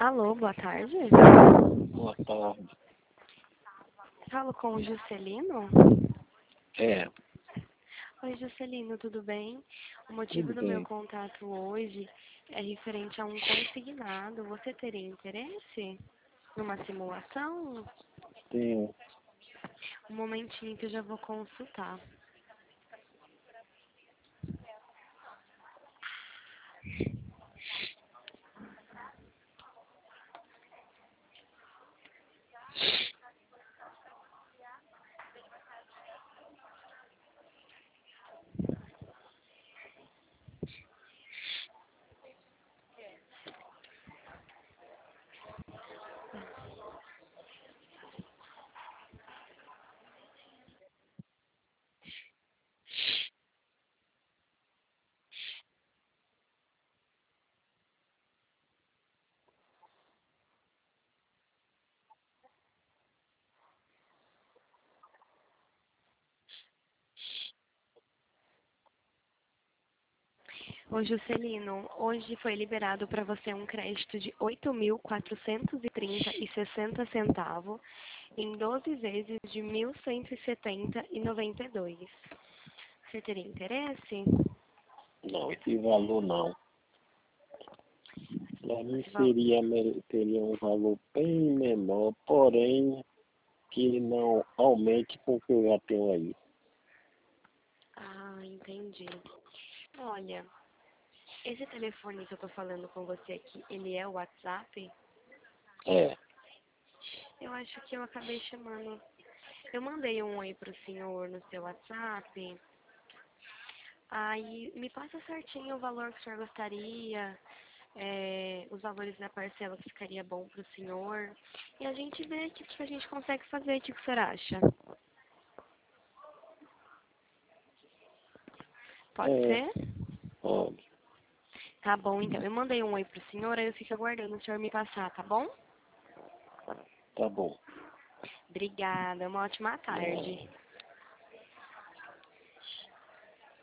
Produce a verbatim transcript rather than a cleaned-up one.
Alô, boa tarde. Boa tarde. Falo com o Juscelino? É, Oi, Juscelino, tudo bem? O motivo tudo do meu bem. contato hoje é referente a um consignado. Você teria interesse numa simulação? Tenho. Um momentinho que eu já vou consultar. Ô, Juscelino, hoje foi liberado para você um crédito de oito mil quatrocentos e trinta e sessenta centavos em doze vezes de mil cento e setenta e noventa e dois. Você teria interesse? Não, esse valor não. Para mim Esse val- seria, me- teria um valor bem menor, porém que não aumente com o que eu já tenho aí. Ah, entendi. Olha, esse telefone que eu tô falando com você aqui, ele é o WhatsApp? É, Eu acho que eu acabei chamando. Eu mandei um oi pro senhor no seu WhatsApp. Aí me passa certinho o valor que o senhor gostaria, é, os valores da parcela que ficaria bom pro senhor. E a gente vê o que, que a gente consegue fazer, o que, que o senhor acha? Pode é, ser? pode. Tá bom, então. Eu mandei um oi pro senhor, aí eu fico aguardando o senhor me passar, tá bom? Tá bom. Obrigada, uma ótima Não, tarde.